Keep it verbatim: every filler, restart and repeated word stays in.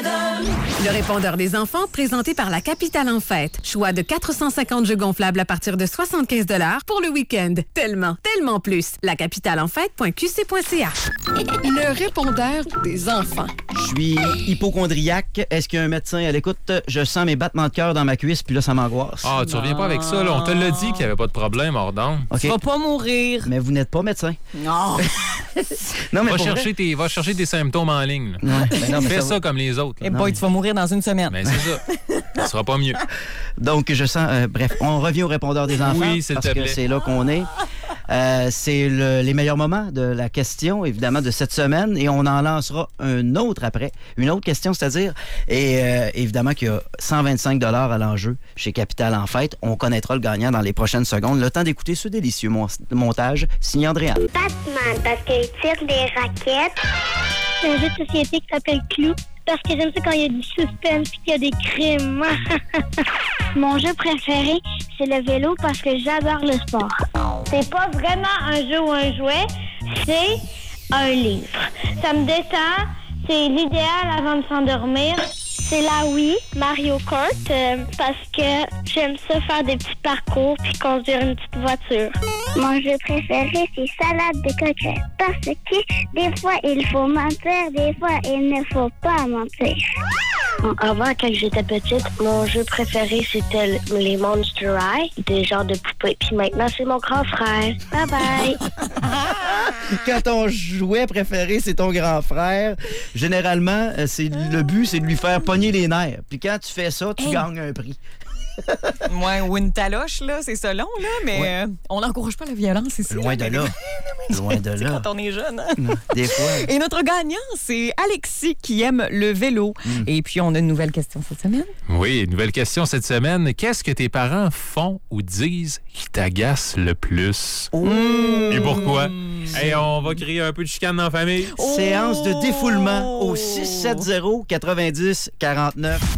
Le répondeur des enfants, présenté par la Capitale en Fête. Choix de quatre cent cinquante jeux gonflables à partir de soixante-quinze dollars pour le week-end. Tellement, tellement plus. la capitale en fête point q c point c a. Le répondeur des enfants. Je suis hypochondriaque. Est-ce qu'il y a un médecin à l'écoute? Je sens mes battements de cœur dans ma cuisse, puis là, ça m'angoisse. Ah, tu reviens pas avec ça, là. On te l'a dit qu'il n'y avait pas de problème, Ordon. Okay. Tu vas pas mourir. Mais vous n'êtes pas médecin. Non. non, mais va, pour chercher vrai... tes, va chercher tes symptômes en ligne. Ouais, ben non, mais Fais ça, ça va... comme les autres. Et boy, tu vas mourir dans une semaine. Ben, c'est ça. Ça sera pas mieux. Donc, je sens... Euh, bref, on revient au répondeur des enfants. Oui, s'il parce te que plaît. c'est là qu'on est. Euh, c'est le, les meilleurs moments de la question, évidemment, de cette semaine. Et on en lancera un autre après. Une autre question, c'est-à-dire... Et euh, évidemment qu'il y a cent vingt-cinq dollars à l'enjeu chez Capital en Fête. On connaîtra le gagnant dans les prochaines secondes. Le temps d'écouter ce délicieux mon- montage signé Andréane. Batman, parce qu'il tire des raquettes. C'est un jeu de société qui s'appelle Clou, parce que j'aime ça quand il y a du suspense et qu'il y a des crimes. Mon jeu préféré, c'est le vélo, parce que j'adore le sport. C'est pas vraiment un jeu ou un jouet, c'est un livre. Ça me détend, c'est l'idéal avant de s'endormir. C'est la Wii, Mario Kart, euh, parce que j'aime ça faire des petits parcours puis conduire une petite voiture. Mon jeu préféré, c'est salade de coquerette, parce que des fois, il faut mentir, des fois, il ne faut pas mentir. Avant, quand j'étais petite, mon jeu préféré, c'était les Monster High, des genres de poupées. Puis maintenant, c'est mon grand frère. Bye-bye! Quand ton jouet préféré, c'est ton grand frère, généralement, euh, c'est le but, c'est de lui faire pogner les nerfs. Puis quand tu fais ça, tu Hey. gagnes un prix. Ouais, ou une taloche, là, c'est ça long, là, mais Ouais. euh, on n'encourage pas la violence ici. Loin de mais- là. Loin de C'est là. quand on est jeune, hein? Non, des fois. Et notre gagnant, c'est Alexis qui aime le vélo. Mm. Et puis, on a une nouvelle question cette semaine. Oui, nouvelle question cette semaine. Qu'est-ce que tes parents font ou disent qui t'agace le plus? Et pourquoi? Hey, on va créer un peu de chicane dans la famille. Séance de défoulement au six sept zéro quatre-vingt-dix quarante-neuf.